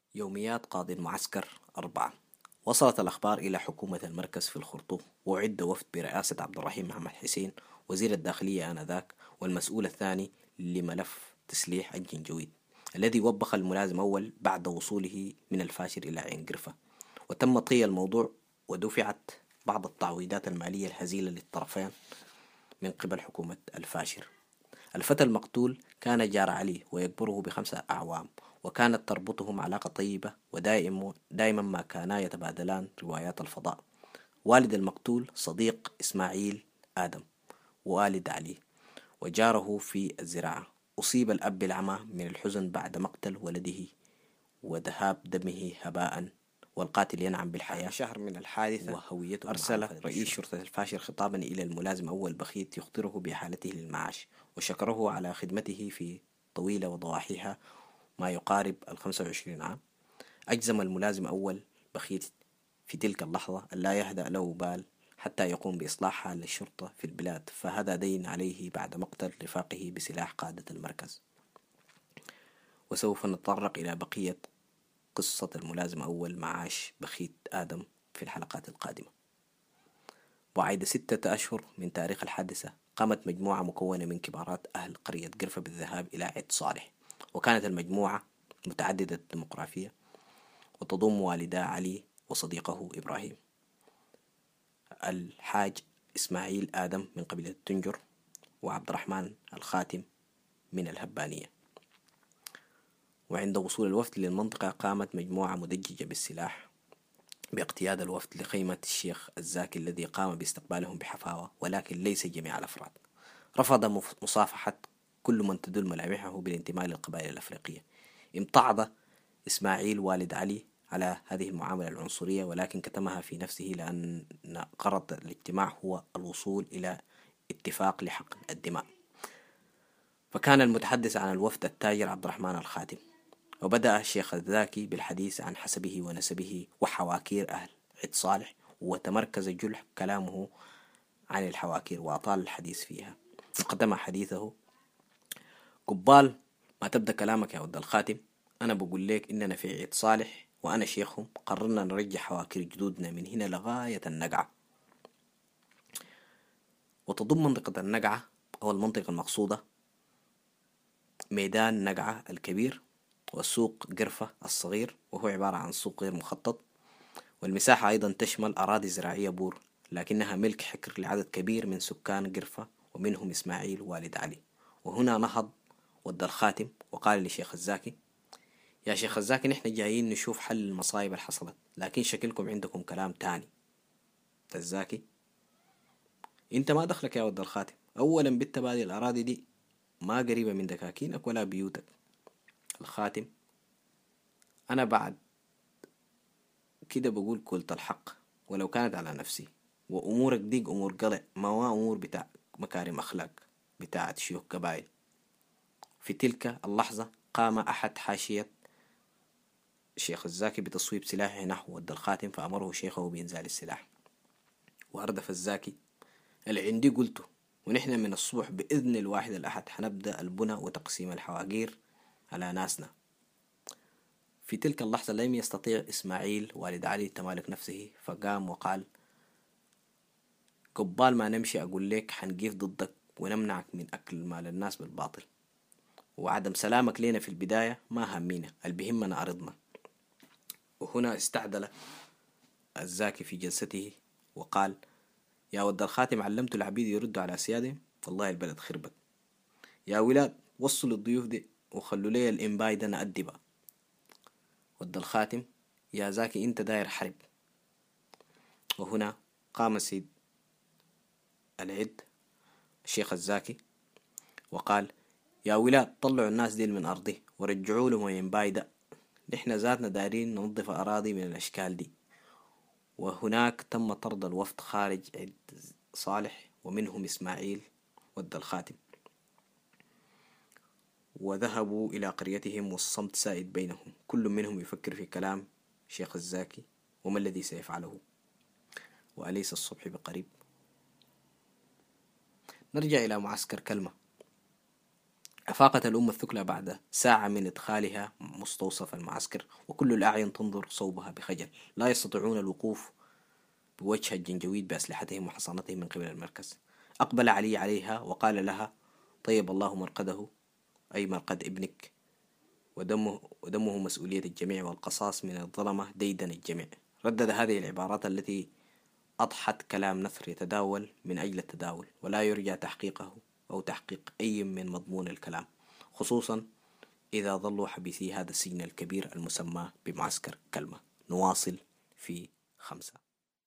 يوميات قاضي المعسكر 4. وصلت الأخبار إلى حكومة المركز في الخرطوم، وأعد وفد برئاسة عبد الرحيم محمد حسين وزير الداخلية آنذاك والمسؤول الثاني لملف تسليح الجنجويد، الذي وبخ الملازم أول بعد وصوله من الفاشر إلى عين قرفة. وتم طي الموضوع ودفعت بعض التعويضات المالية الهزيلة للطرفين من قبل حكومة الفاشر. الفتى المقتول كان جار علي ويكبره ب5 أعوام، وكانت تربطهم علاقة طيبة، ودائما ما كانا يتبادلان روايات الفضاء. والد المقتول صديق إسماعيل آدم ووالد علي وجاره في الزراعة. أصيب الأب بالعمى من الحزن بعد مقتل ولده وذهاب دمه هباء، والقاتل ينعم بالحياة شهر من الحادثة وهويته. أرسل رئيس شرطة الفاشر خطابا إلى الملازم أول بخيت يخبره بحالته للمعاش، وشكره على خدمته في طويلة وضواحيها ما يقارب 25 عام. أجزم الملازم أول بخيت في تلك اللحظة أن لا يهدأ له بال حتى يقوم بإصلاح حال الشرطة في البلاد، فهذا دين عليه بعد مقتل رفاقه بسلاح قادة المركز. وسوف نتطرق إلى بقية قصة الملازم أول معاش بخيت آدم في الحلقات القادمة. وعيد 6 أشهر من تاريخ الحادثة، قامت مجموعة مكونة من كبارات أهل قرية قرفة بالذهاب إلى عيد صالح، وكانت المجموعة متعددة الديمقراطية وتضم والدا علي وصديقه إبراهيم، الحاج إسماعيل آدم من قبيلة التنجر، وعبد الرحمن الخاتم من الهبانية. وعند وصول الوفد للمنطقة، قامت مجموعة مدججة بالسلاح باقتياد الوفد لخيمة الشيخ الزاكي الذي قام باستقبالهم بحفاوة، ولكن ليس جميع الأفراد. رفض مصافحة كل من تدل ملامحه بالانتماء للقبائل الأفريقية. امتعض إسماعيل والد علي على هذه المعاملة العنصرية، ولكن كتمها في نفسه لأن غرض الاجتماع هو الوصول إلى اتفاق لحقن الدماء. فكان المتحدث عن الوفد التاجر عبد الرحمن الخاتم، وبدأ الشيخ الذاكي بالحديث عن حسبه ونسبه وحواكير أهل عيد صالح، وتمركز جل كلامه عن الحواكير وأطال الحديث فيها. وقدم حديثه: قبال ما تبدأ كلامك يا ود الخاتم، أنا بقول لك إننا في عيد صالح وأنا شيخهم قررنا نرجع حواكير جدودنا من هنا لغاية النقعة. وتضم منطقة النقعة أو المنطقة المقصودة ميدان نقعة الكبير، والسوق قرفة الصغير وهو عبارة عن سوق غير مخطط. والمساحة أيضا تشمل أراضي زراعية بور، لكنها ملك حكر لعدد كبير من سكان قرفة ومنهم إسماعيل والد علي. وهنا نهض ود الخاتم وقال لشيخ الزاكي: يا شيخ الزاكي، نحن جايين نشوف حل المصايب اللي حصلت، لكن شكلكم عندكم كلام تاني. الزاكي: انت ما دخلك يا ود الخاتم، اولا بالتبادل الأراضي دي ما قريبة من دكاكينك ولا بيوتك. الخاتم: أنا بعد كده بقول قلت الحق ولو كانت على نفسي، وأمورك دي أمور قلع، ما هو أمور بتاع مكارم أخلاق بتاعت شيوخ قبائل. في تلك اللحظة قام أحد حاشية الشيخ الزاكي بتصويب سلاحه نحو ود الخاتم، فأمره شيخه بإنزال السلاح. وأردف الزاكي: اللي عندي قلته، ونحن من الصبح بإذن الواحد الأحد حنبدأ البنى وتقسيم الحواجير على ناسنا. في تلك اللحظة لم يستطيع إسماعيل والد علي تمالك نفسه، فقام وقال: قبال ما نمشي أقول لك حنقيف ضدك ونمنعك من أكل مال الناس بالباطل، وعدم سلامك لنا في البداية ما همينا، البهمنا أرضنا. وهنا استعدل الزاكي في جلسته وقال: يا ود الخاتم، علمت العبيد يردوا على سيادهم، والله البلد خربت. يا ولاد وصلوا الضيوف دي وخلوا لي الإنباي ده نأدبها. ود الخاتم: يا زاكي انت داير حرب. وهنا قام سيد العد الشيخ الزاكي وقال: يا ولاد طلعوا الناس دي من أرضي ورجعوا لهم ينباي ده، نحن ذاتنا دايرين ننظف أراضي من الأشكال دي. وهناك تم طرد الوفد خارج عيد صالح ومنهم إسماعيل ود الخاتم، وذهبوا إلى قريتهم والصمت سائد بينهم، كل منهم يفكر في كلام شيخ الزاكي وما الذي سيفعله، وأليس الصبح بقريب. نرجع إلى معسكر كلمة. أفاقت الأمة الثكلى بعد ساعة من إدخالها مستوصف المعسكر، وكل الأعين تنظر صوبها بخجل. لا يستطيعون الوقوف بوجه الجنجويد بأسلحتهم وحصانتهم من قبل المركز. أقبل علي عليها وقال لها: طيب الله مرقده، أي مرقد ابنك، ودمه مسؤولية الجميع، والقصاص من الظلمة ديدن الجميع. ردد هذه العبارات التي أضحت كلام نثر يتداول من أجل التداول، ولا يرجى تحقيقه أو تحقيق أي من مضمون الكلام، خصوصا إذا ظلوا حبيسي هذا السجن الكبير المسمى بمعسكر كلمة. نواصل في 5.